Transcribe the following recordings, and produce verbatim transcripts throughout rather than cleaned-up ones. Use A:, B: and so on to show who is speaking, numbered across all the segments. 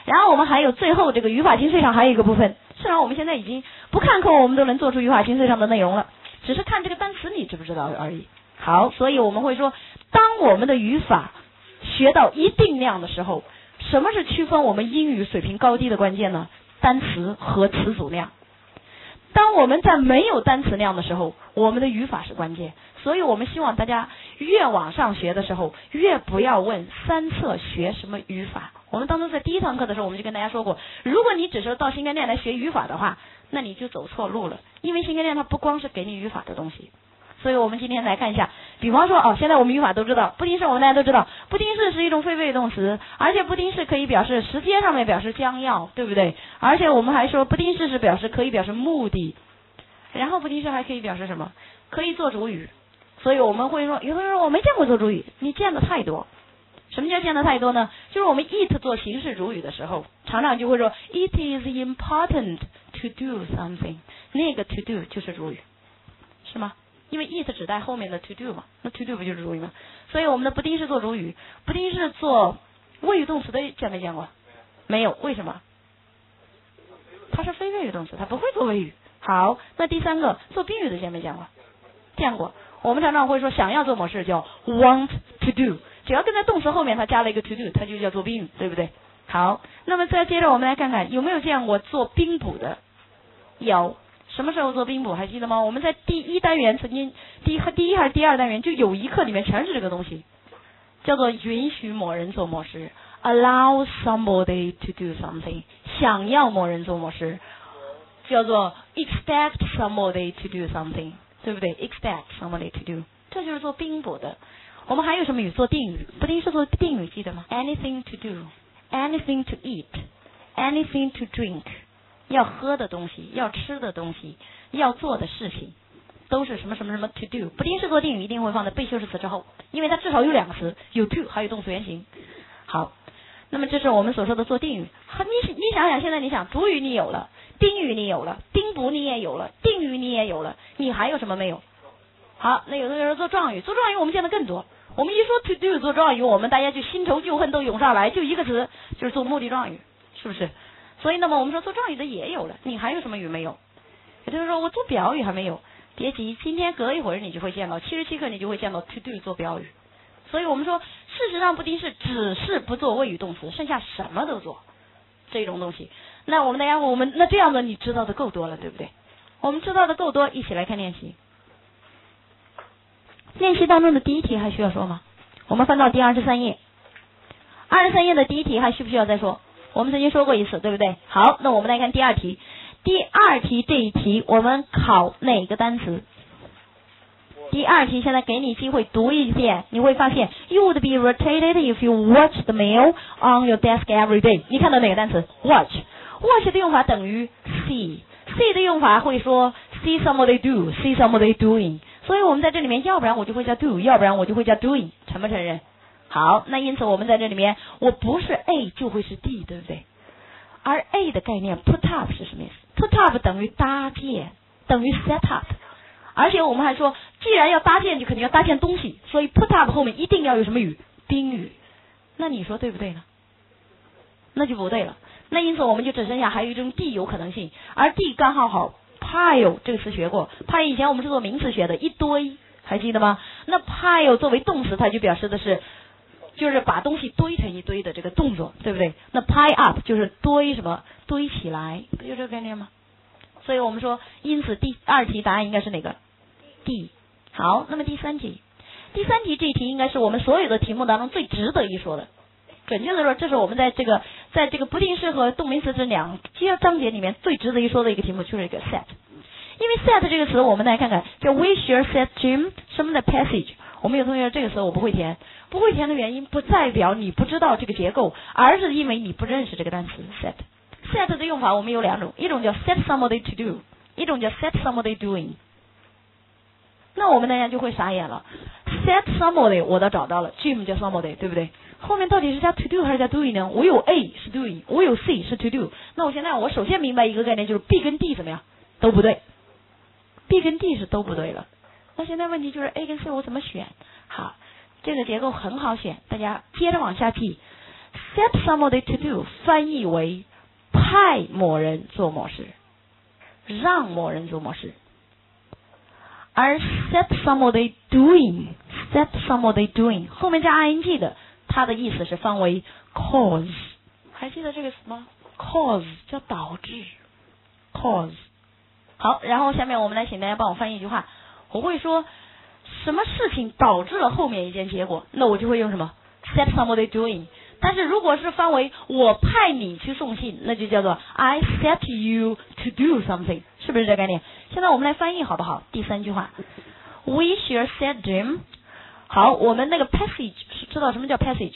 A: 然后我们还有最后这个语法精粹上还有一个部分，虽然我们现在已经不看课我们都能做出语法精粹上的内容了，只是看这个单词你知不知道而已。好，所以我们会说，当我们的语法学到一定量的时候，什么是区分我们英语水平高低的关键呢？单词和词组量。当我们在没有单词量的时候，我们的语法是关键。所以我们希望大家越往上学的时候，越不要问三册学什么语法。我们当初在第一堂课的时候，我们就跟大家说过，如果你只是到新概念来学语法的话，那你就走错路了。因为新概念它不光是给你语法的东西。所以我们今天来看一下，比方说哦，现在我们语法都知道，不定式我们大家都知道，不定式是一种非谓语动词，而且不定式可以表示时间上面表示将要，对不对？而且我们还说不定式是表示可以表示目的，然后不定式还可以表示什么？可以做主语。所以我们会说，有的人说我没见过做主语，你见的太多。什么叫见的太多呢？就是我们 it 做形式主语的时候，常常就会说 it is important to do something， 那个 to do 就是主语，是吗？因为 it 只带后面的 to do 嘛，那 to do 不就是主语吗？所以我们的不定式做主语，不定式做谓语动词的见没见过？没有，为什么？它是非谓语动词，它不会做谓语。好，那第三个做宾语的见没见过？见过。我们常常会说想要做某事叫 want to do， 只要跟在动词后面它加了一个 to do， 它就叫做宾语，对不对？好，那么再接着我们来看看有没有见过做宾补的？有。什么时候做宾补还记得吗？我们在第一单元曾经第一第一还是第二单元就有一课里面全是这个东西，叫做允许某人做某事 allow somebody to do something， 想要某人做某事叫做 expect somebody to do something， 对不对？ expect somebody to do， 这就是做宾补的。我们还有什么语？做定语，不定式做定语记得吗？ anything to do， anything to eat， anything to drink，要喝的东西，要吃的东西，要做的事情，都是什么什么什么 to do。不定式做定语一定会放在被修饰词之后，因为它至少有两个词，有 to 还有动词原形。好，那么这是我们所说的做定语。你你想想，现在你想主语你有了，宾语你有了，宾补你也有了，定语你也有了，你还有什么没有？好，那有的人做状语，做状语我们见的更多。我们一说 to do 做状语，我们大家就新仇旧恨都涌上来，就一个词，就是做目的状语，是不是？所以那么我们说做状语的也有了，你还有什么语没有？有的人说我做表语还没有，别急，今天隔一会儿你就会见到，七十七课你就会见到 to do 做表语。所以我们说事实上不定式只是不做谓语动词，剩下什么都做这种东西。那我们大家我们那这样的你知道的够多了，对不对？我们知道的够多，一起来看练习。练习当中的第一题还需要说吗？我们翻到第二十三页，二十三页的第一题还需不需要再说？我们曾经说过一次，对不对？好，那我们来看第二题。第二题这一题我们考哪个单词？第二题现在给你机会读一遍，你会发现 You would be irritated if you watch the mail on your desk every day。 你看到哪个单词？ Watch。 Watch 的用法等于 see， see 的用法会说 see somebody do， see somebody doing。 所以我们在这里面要不然我就会加 do， 要不然我就会加 doing， 承不承认？好，那因此我们在这里面我不是 A 就会是 D， 对不对？而 A 的概念 put up 是什么意思？ put up 等于搭建，等于 set up。 而且我们还说既然要搭建就肯定要搭建东西，所以 put up 后面一定要有什么语？宾语。那你说对不对呢？那就不对了。那因此我们就只剩下还有一种 D 有可能性，而 D 刚好好 pile 这个词学过， pile 以前我们是做名词学的，一堆还记得吗？那 pile 作为动词它就表示的是就是把东西堆成一堆的这个动作，对不对？那 pile up 就是堆什么？堆起来，不就这个概念吗？所以我们说因此第二题答案应该是哪个？ D。 好，那么第三题，第三题这一题应该是我们所有的题目当中最值得一说的。准确的说，这是我们在这个在这个不定式和动名词这两章节里面最值得一说的一个题目，就是一个 set。 因为 set 这个词我们来看看叫 We shall set Jim some the passage。 我们有同学说这个词我不会填，不会填的原因不代表你不知道这个结构，而是因为你不认识这个单词 set。 set 的用法我们有两种，一种叫 set somebody to do， 一种叫 set somebody doing。那我们大家就会傻眼了， set somebody 我都找到了， Jim 叫 somebody， 对不对？后面到底是加 to do 还是加 doing 呢？我有 A 是 doing， 我有 C 是 to do。 那我现在我首先明白一个概念，就是 B 跟 D 怎么样？都不对， B 跟 D 是都不对了。那现在问题就是 A 跟 C 我怎么选？好，这个结构很好选，大家接着往下记。 set somebody to do 翻译为派某人做某事，让某人做某事。而 set somebody doing set somebody doing 后面加 ing 的，它的意思是翻为 cause， 还记得这个词吗？ cause 叫导致 cause。 好，然后下面我们来请大家帮我翻译一句话。我会说什么事情导致了后面一件结果，那我就会用什么 set somebody doing。 但是如果是翻为我派你去送信，那就叫做 I set you to do something， 是不是这个概念？现在我们来翻译好不好？第三句话 We shall send them。 好，我们那个 passage 知道什么叫 passage？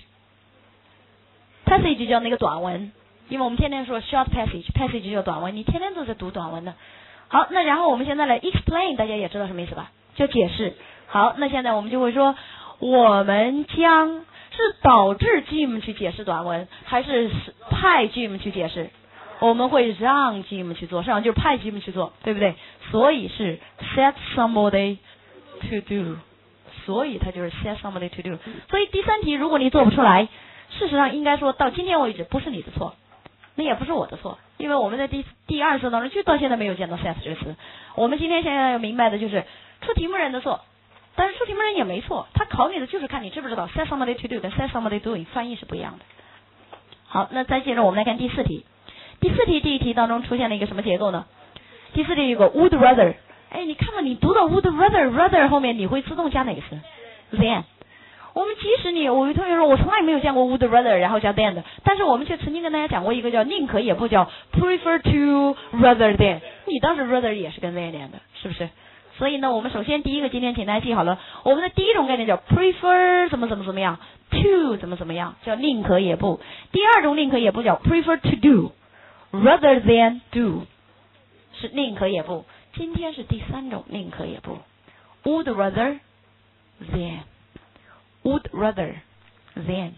A: passage 叫那个短文，因为我们天天说 short passage， passage 叫短文，你天天都在读短文的。好，那然后我们现在来 explain， 大家也知道什么意思吧？就解释。好，那现在我们就会说，我们将是导致 Jim 去解释短文，还是派 Jim 去解释？我们会让 Jim 去做，让就是派 Jim 去做，对不对？所以是 set somebody to do， 所以它就是 set somebody to do。 所以第三题如果你做不出来，事实上应该说到今天为止不是你的错，那也不是我的错，因为我们在第第二次当中就到现在没有见到 set 这个词。我们今天现在要明白的就是出题目人的错，但是出题目人也没错，他考你的就是看你知不知道 set somebody to do 跟 set somebody doing 翻译是不一样的。好，那再接着我们来看第四题。第四题第一题当中出现了一个什么结构呢？第四题有个 would rather， 哎，你看看你读到 would rather rather 后面你会自动加哪个词 ？then。我们即使你，我有同学说我从来没有见过 would rather 然后加 than 的，但是我们却曾经跟大家讲过一个叫宁可也不叫 prefer to rather than， 你当时 rather 也是跟 than 连的，是不是？所以呢，我们首先第一个今天请大家记好了，我们的第一种概念叫 prefer 怎么怎么怎么样 to 怎么怎么样，叫宁可也不。第二种宁可也不叫 prefer to do rather than do， 是宁可也不。今天是第三种宁可也不 would rather than would rather than。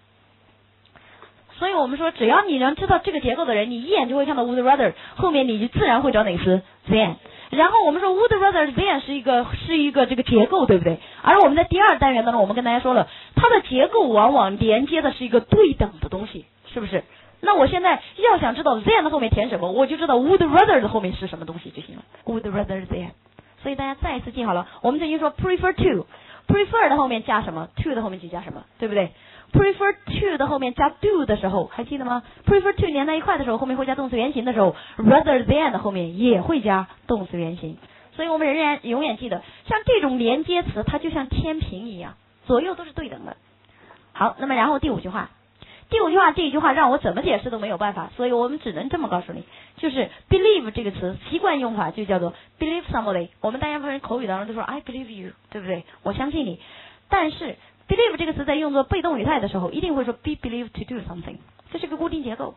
A: 所以我们说只要你能知道这个结构的人，你一眼就会看到 would rather 后面你就自然会找哪个词 than。 然后我们说 would rather than 是一个是一个这个结构，对不对？而我们在第二单元当中我们跟大家说了，它的结构往往连接的是一个对等的东西，是不是？那我现在要想知道 than 的后面填什么，我就知道 would rather 的后面是什么东西就行了， would rather than。 所以大家再一次记好了，我们曾经说 prefer to prefer 的后面加什么 to 的后面就加什么，对不对？ prefer to 的后面加 do 的时候还记得吗？ prefer to 连在一块的时候后面会加动词原形的时候， rather than 的后面也会加动词原形。所以我们仍然永远记得，像这种连接词它就像天平一样，左右都是对等的。好，那么然后第五句话，第五句话这一句话让我怎么解释都没有办法，所以我们只能这么告诉你，就是 believe 这个词习惯用法就叫做 believe somebody。 我们大家不是口语当中都说 I believe you， 对不对？我相信你。但是 believe 这个词在用作被动语态的时候一定会说 be believed to do something， 这是个固定结构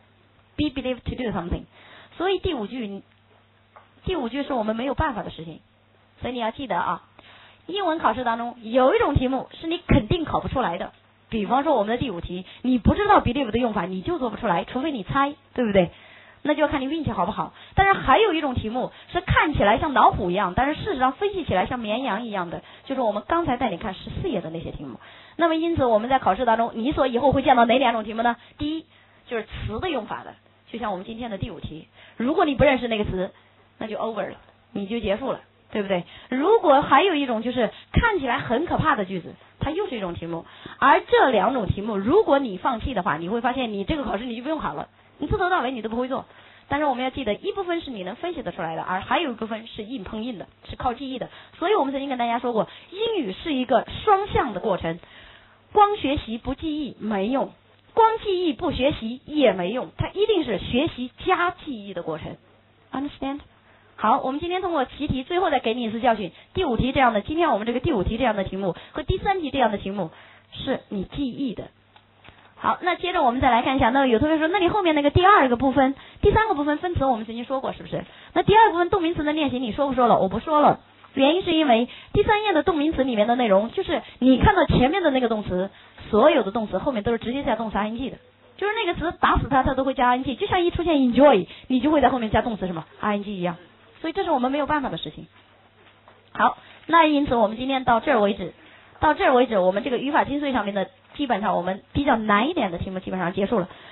A: be believed to do something。 所以第五句第五句是我们没有办法的事情。所以你要记得啊，英文考试当中有一种题目是你肯定考不出来的，比方说我们的第五题，你不知道 believe 的用法你就做不出来，除非你猜，对不对？那就要看你运气好不好。但是还有一种题目是看起来像老虎一样，但是事实上分析起来像绵羊一样的，就是我们刚才带你看十四页的那些题目。那么因此我们在考试当中你所以后会见到哪两种题目呢？第一就是词的用法的，就像我们今天的第五题，如果你不认识那个词那就 over 了，你就结束了，对不对？如果还有一种就是看起来很可怕的句子，它又是一种题目。而这两种题目如果你放弃的话，你会发现你这个考试你就不用考了，你从头到尾你都不会做。但是我们要记得，一部分是你能分析得出来的，而还有一部分是硬碰硬的，是靠记忆的。所以我们曾经跟大家说过，英语是一个双向的过程，光学习不记忆没用，光记忆不学习也没用，它一定是学习加记忆的过程。 Understand？ 好，我们今天通过习题最后再给你一次教训，第五题这样的，今天我们这个第五题这样的题目和第三题这样的题目是你记忆的。好，那接着我们再来看一下，那有同学说那你后面那个第二个部分第三个部分分词我们曾经说过是不是？那第二部分动名词的练习你说不说了？我不说了，原因是因为第三页的动名词里面的内容就是你看到前面的那个动词，所有的动词后面都是直接加动词 ing 的，就是那个词打死它它都会加 ing， 就像一出现 enjoy 你就会在后面加动词什么 ing 一样，所以这是我们没有办法的事情。好，那因此我们今天到这儿为止到这儿为止我们这个语法精髓上面的基本上我们比较难一点的题目基本上结束了。